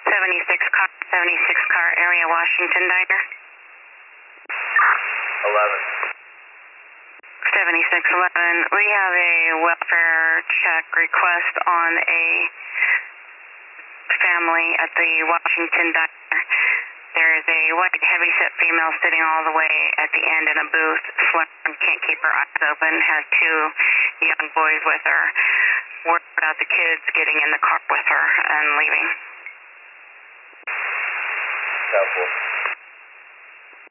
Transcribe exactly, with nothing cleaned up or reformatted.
seventy-six car, seventy-six car area, Washington Diner. eleven. seventy-six eleven. We have a welfare check request on a family at the Washington Diner. There is a white heavyset female sitting all the way at the end in a booth, slim, can't keep her eyes open, has two young boys with her. Worried about the kids getting in the car with her and leaving. Helpful.